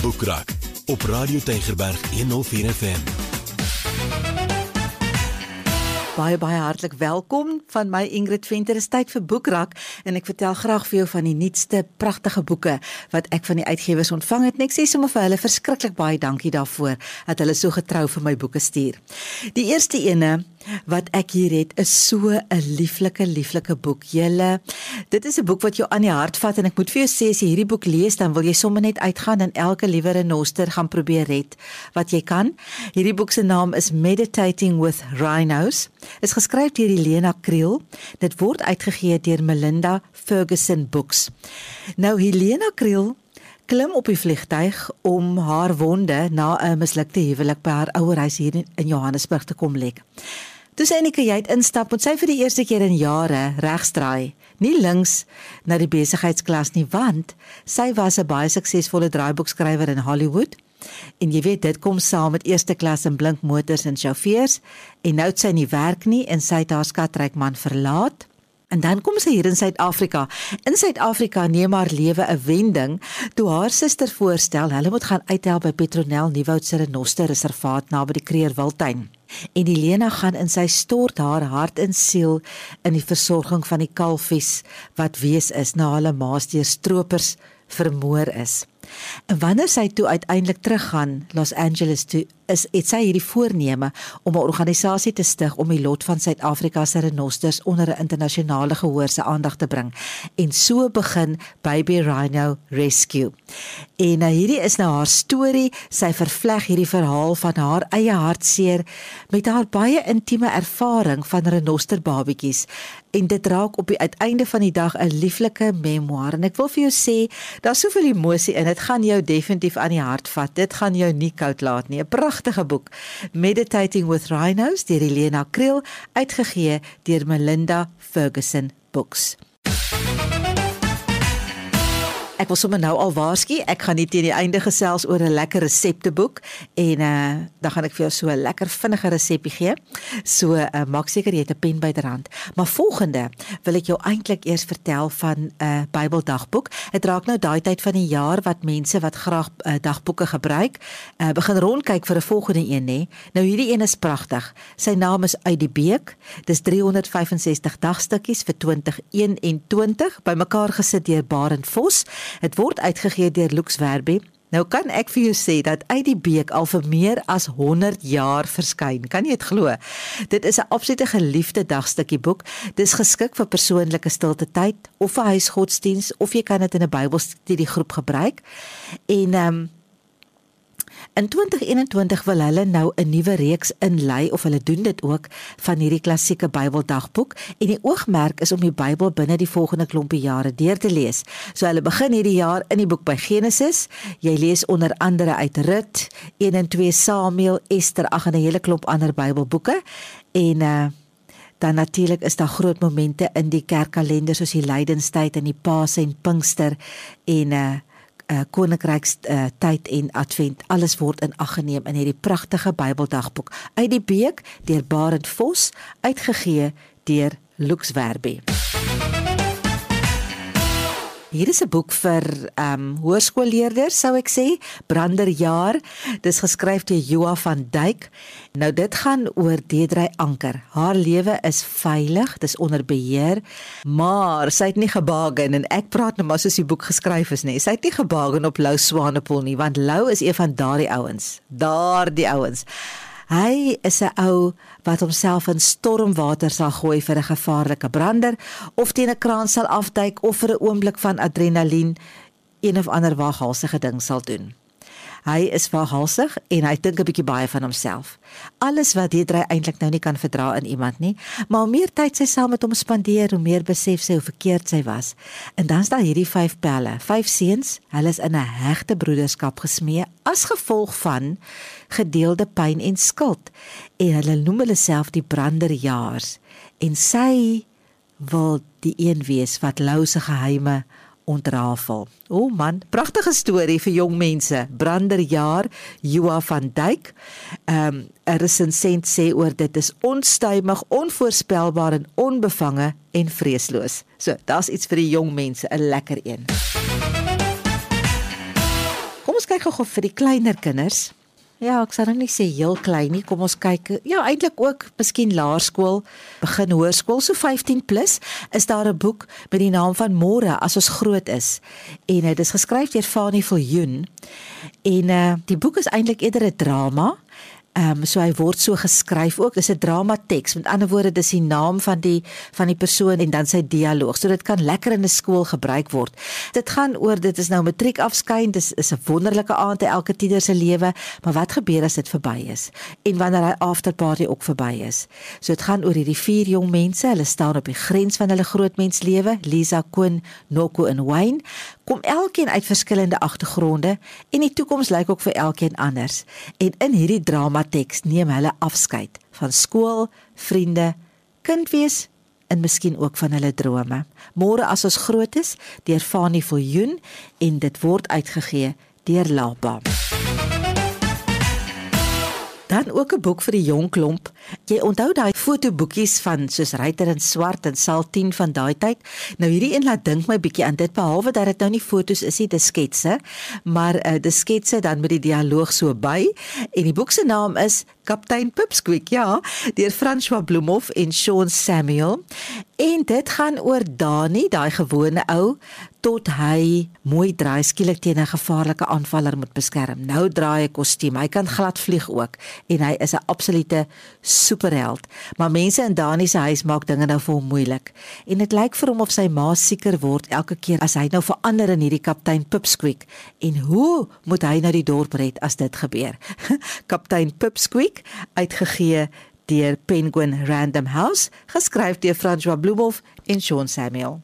Boekrak op Radio Tygerberg 104 FM. Baie hartlik welkom van my Ingrid Venter. Is tyd vir Boekrak en ek vertel graag vir jou van die nuutste pragtige boeke wat ek van die uitgewers ontvang het. En ek sê sommer vir hulle verskriklik baie dankie daarvoor dat hulle so getrou vir my boeke stuur. Die eerste ene wat ek hier het is so 'n lieflike boek. Dit is 'n boek wat jou aan die hart vat en ek moet vir jou sê as jy hierdie boek lees dan wil jy sommer net uitgaan en elke liewe renoster gaan probeer red wat jy kan. Hierdie boek se naam is Meditating with Rhinos. Is geskryf deur Helena Kriel. Dit word uitgegee deur Melinda Ferguson Books. Nou Helena Kriel klim op die vliegtuig om haar wonde na 'n mislukte huwelik by haar ouerhuis hier in Johannesburg te kom lek. Toe sy in die kajuit instap, moet sy vir die eerste keer in jare regsdraai, nie links na die besigheidsklas nie, want sy was 'n baie suksesvolle draaiboekskrywer in Hollywood. En jy weet, dit kom saam met eerste klas en blink motors en sjofeurs, en nou het sy nie werk nie en sy het haar skatryk man verlaat. En dan kom sy hier in Suid-Afrika. In Suid-Afrika neem haar lewe 'n wending toe haar suster voorstel, hulle moet gaan uithelp by Petronel Nieuwoud se renosterreservaat naby die Kruger Wildtuin. En Helena gaan en sy stort haar hart en siel in die versorging van die kalfies wat wees is na hulle maas deur stroopers vermoor is. En wanneer sy toe uiteindelik teruggaan Los Angeles toe, het sy hierdie voorneme om 'n organisasie te stig om die lot van Suid-Afrika se renosters onder 'n internasionale gehoor se aandag te bring. En so begin Baby Rhino Rescue. En hierdie is nou haar storie. Sy vervleg hierdie verhaal van haar eie hartseer met haar baie intieme ervaring van renosterbabietjies. En dit raak op die uiteinde van die dag 'n lieflike memoir. En ek wil vir jou sê, daar's soveel emosie in. Dit gaan jou definitief aan die hart vat. Dit gaan jou nie koud laat nie. 'n Pragtige boek. Meditating with Rhinos deur Helena Kriel, uitgegee deur Melinda Ferguson Books. Ek wil sommer nou al waarsku, ek gaan nie teen die einde gesels oor 'n lekker resepteboek en dan gaan ek vir jou so 'n lekker vinnige resepie gee. So maak seker jy het 'n pen byderhand. Maar volgende wil ek jou eintlik eers vertel van 'n Bybeldagboek. Dit raak nou daai tyd van die jaar wat mense wat graag dagboeke gebruik, begin rondkyk vir 'n volgende een, nê. Nou hierdie een is pragtig. Sy naam is Uit die Beek. Dis 365 dagstukkies vir 2021, bymekaar gesit deur Barend Vos. Het word uitgegee deur Lux Verbi. Nou kan ek vir jou sê dat Uit die Beek al vir meer as 100 jaar verskyn. Kan jy dit glo? Dit is 'n absolute geliefde dagstukkie boek. Dis geskik vir persoonlike stilte tyd of vir huisgodsdiens of jy kan dit in 'n Bybelstudiegroep gebruik. En in 2021 wil hulle nou 'n nuwe reeks inlei, of hulle doen dit ook, van hierdie klassieke Bybeldagboek, en die oogmerk is om die Bybel binne die volgende klompie jare deur te lees. So hulle begin hierdie jaar in die boek by Genesis. Jy lees onder andere uit Rut, 1 en 2 Samuel, Ester, en 'n hele klomp ander Bybelboeke. En dan natuurlik is daar groot momente in die kerkkalender soos die Lydenstyd en die Paas en Pinkster en Koninkrykstyd en Advent. Alles word in ag geneem in hierdie pragtige Bybeldagboek. Uit die Beek deur Barend Vos, uitgegee deur Lux Verbi. Hier is 'n boek vir hoërskoolleerders, sou ek sê, Branderjaar. Dis geskryf deur Joa van Dijk. Nou dit gaan oor Deidre Anker. Haar lewe is veilig, dis onder beheer, maar sy het nie gebagen, en ek praat nou maar soos die boek geskryf is, nie. Sy het nie gebagen op Lou Swanepoel nie, want Lou is een van daardie ouens. Hy is 'n ou wat homself in stormwater sal gooi vir 'n gevaarlike brander, of teen 'n kraan sal afduik, of vir 'n oomblik van adrenalien een of ander waaghalsige ding sal doen. Hy is waaghalsig en hy dink 'n bietjie baie van homself. Alles wat Deidre eintlik nou nie kan verdra in iemand nie, maar hoe meer tyd sy saam met hom spandeer, hoe meer besef sy hoe verkeerd sy was. En dan is daar hierdie 5 pelle, 5 seuns, hulle is in 'n hegte broederskap gesmee as gevolg van gedeelde pyn en skuld. En hulle noem hulle self die Branderjaars. En sy wil die een wees wat Lou se geheime ontrafel. O man, pragtige storie vir jong mense. Branderjaar, Joa van Dijk. 'n Resensent sê oor dit is onstuimig, onvoorspelbaar en onbevange en vreesloos. So, daar's iets vir die jong mense, 'n lekker een. Kom ons kyk gou vir die kleiner kinders. Ja, ek sal nou nie sê heel klein nie, kom ons kyk, ja, eintlik ook, miskien laerskool, begin hoërskool, so 15 plus, is daar 'n boek met die naam van Môre as ons groot is, en dit is geskryf deur Fanie Viljoen, en die boek is eintlik eerder 'n drama, so hy word so geskryf ook, dis 'n drama teks, met ander woorde, dis die naam van die persoon en dan sy dialoog, so dit kan lekker in 'n skool gebruik word. Dit gaan oor, dit is nou matriek afskyn, dis is 'n wonderlike aand in elke tiener se lewe, maar wat gebeur as dit verby is? En wanneer hy afterparty ook verby is? So dit gaan oor hierdie 4 jong mense, hulle staan op die grens van hulle grootmenslewe, Lisa, Koen, Noko en Wayne, kom elkeen uit verskillende agtergronde, en die toekoms lyk ook vir elkeen anders. En in hierdie dramateks neem hulle afskeid van skool, vriende, kind wees, en miskien ook van hulle drome. Môre as ons groot is, deur Fanie Viljoen, en dit word uitgegee deur Lapa. Dan ook 'n boek vir die jong klomp. Jy onthou daai fotoboekies van soos Ryter in Swart en Sal 10 van daai tyd? Nou hierdie een laat dink my bietjie aan dit, behalwe dat dit nou nie fotos is nie, dis sketse, maar dis sketse dan met die dialoog so by, en die boek se naam is Kaptein Pipsqueak, ja, deur François Bloemhof en Sean Samuel, en dit gaan oor Dani, daai gewone ou, tot hy mooi draai skielik teen 'n gevaarlike aanvaller moet beskerm. Nou draai hy kostuum, hy kan glad vlieg ook, en hy is 'n absolute superheld, maar mense in Dani se huis maak dinge nou vir hom moeilik, en dit lyk vir hom of sy ma sieker word elke keer as hy nou verander in hierdie Kaptein Pipsqueak, en hoe moet hy nou die dorp red as dit gebeur? Kaptein Pipsqueak, uitgegee deur Penguin Random House, geskryf deur François Bloemhof en Sean Samuel.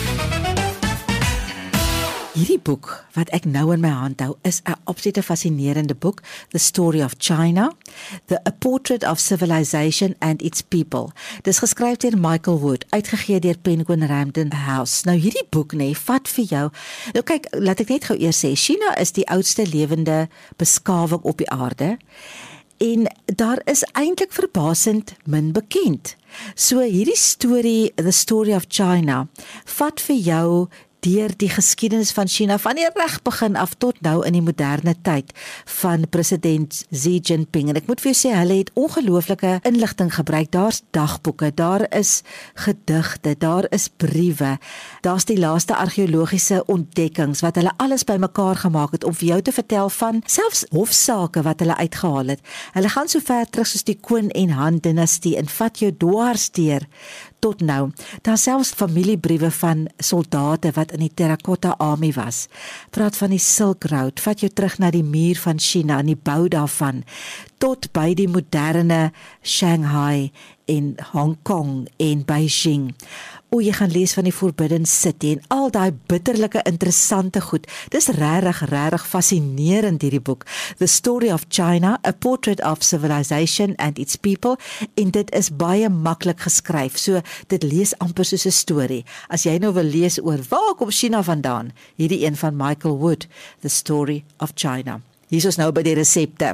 Hierdie boek wat ek nou in my hand hou is 'n absolute fascinerende boek, The Story of China, A Portrait of Civilization and Its People. Dis geskryf deur Michael Wood, uitgegee deur Penguin Random House. Nou hierdie boek vat vir jou. Nou kyk, laat ek net gou eers sê, China is die oudste lewende beskawing op die aarde. En daar is eintlik verbasend min bekend. So hierdie storie, The Story of China, vat vir jou deur die geskiedenis van China van die reg begin af tot nou in die moderne tyd van president Xi Jinping. En ek moet vir jou sê, hulle het ongelooflike inligting gebruik. Daar's dagboeke, daar is gedigte, daar is briewe, daar's die laaste argeologiese ontdekkings wat hulle alles bymekaar gemaak het om vir jou te vertel van selfs hofsaake wat hulle uitgehaal het. Hulle gaan so ver terug soos die Qin en Han dinastie en vat jou dwars deur tot nou. Daar selfs familiebriewe van soldate wat in die Terracotta Army was. Praat van die Silk Road, vat jou terug na die muur van China en die bou daarvan, tot by die moderne Shanghai en Hong Kong en Beijing. Jy gaan lees van die Forbidden City en al daai bitterlike interessante goed. Dis regtig fascinerend hierdie boek. The Story of China, A Portrait of Civilization and Its People, en dit is baie maklik geskryf. So dit lees amper soos 'n storie. As jy nou wil lees oor waar kom China vandaan, hierdie een van Michael Wood, The Story of China. Hier is ons nou by die resepte.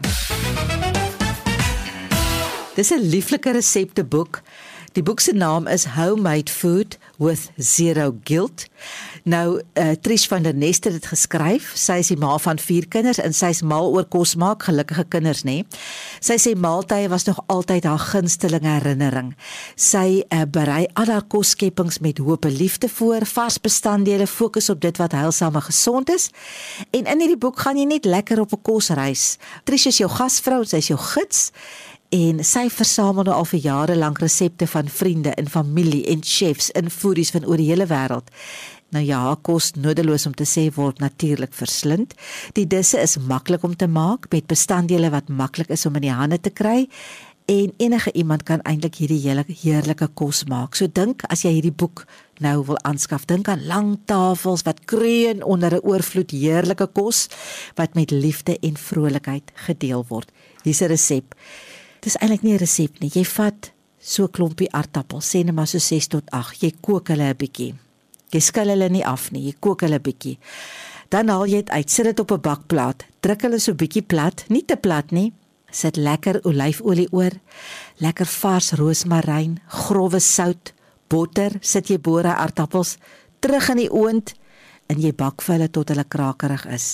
Dis 'n lieflike resepteboek. Die boek se naam is Homemade Food with Zero Guilt. Nou, Trish van der Nest het dit geskryf. Sy is die ma van 4 kinders en sy is mal oor kos maak, gelukkige kinders, nê. Sy sê maaltye was nog altyd haar gunsteling herinnering. Sy berei al haar kosskeppings met hoop en liefde voor, vars bestanddele, fokus op dit wat heilsaam en gesond is. En in hierdie boek gaan jy net lekker op 'n kosreis. Trish is jou gasvrou, sy is jou gids. En sy versamel nou al vir jare lank resepte van vriende en familie en chefs en foodies van oor die hele wêreld. Nou ja, haar kos nodeloos om te sê word natuurlik verslind. Die disse is maklik om te maak met bestanddele wat maklik is om in die hande te kry. En enige iemand kan eintlik hierdie heerlike kos maak. So dink as jy hierdie boek nou wil aanskaf, dink aan lang tafels wat kreun onder 'n oorvloed heerlike kos wat met liefde en vrolikheid gedeel word. Hier's 'n resep. Dis eintlik nie 'n resep nie. Jy vat so 'n klompie aardappels, sê net maar so 6 tot 8. Jy kook hulle 'n bietjie. Jy skil hulle nie af nie, jy kook hulle 'n bietjie. Dan haal jy dit uit, sit dit op 'n bakplaat. Druk hulle so bietjie plat, nie te plat nie. Sit lekker olyfolie oor, lekker vars roosmaryn, growwe sout, botter, sit jy boere aardappels terug in die oond en jy bak vir hulle tot hulle krakerig is.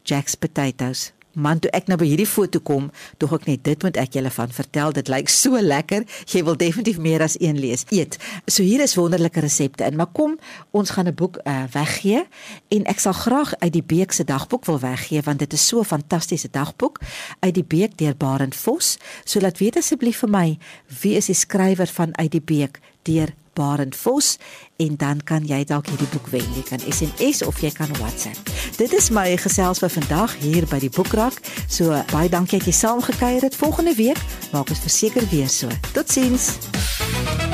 Jack's Potatoes. Man, toe ek nou by hierdie foto kom, dog ek net, dit moet ek julle van vertel, dit lyk so lekker, jy wil definitief meer as een lees, eet. So hier is wonderlike resepte in, maar kom, ons gaan 'n boek weggee, en ek sal graag uit die Beek se dagboek wil weggee, want dit is so 'n fantastiese dagboek, uit die Beek deur Barend Vos, so laat weet asseblief vir my, wie is die skrywer van Uit die Beek deur Barend Vos, en dan kan jy dalk hierdie boek wen. Jy kan SMS of jy kan WhatsApp. Dit is my gesels vir vandag hier by die Boekrak. So baie dankie dat jy saamgekuier het. Volgende week maak ons verseker weer so. Totsiens.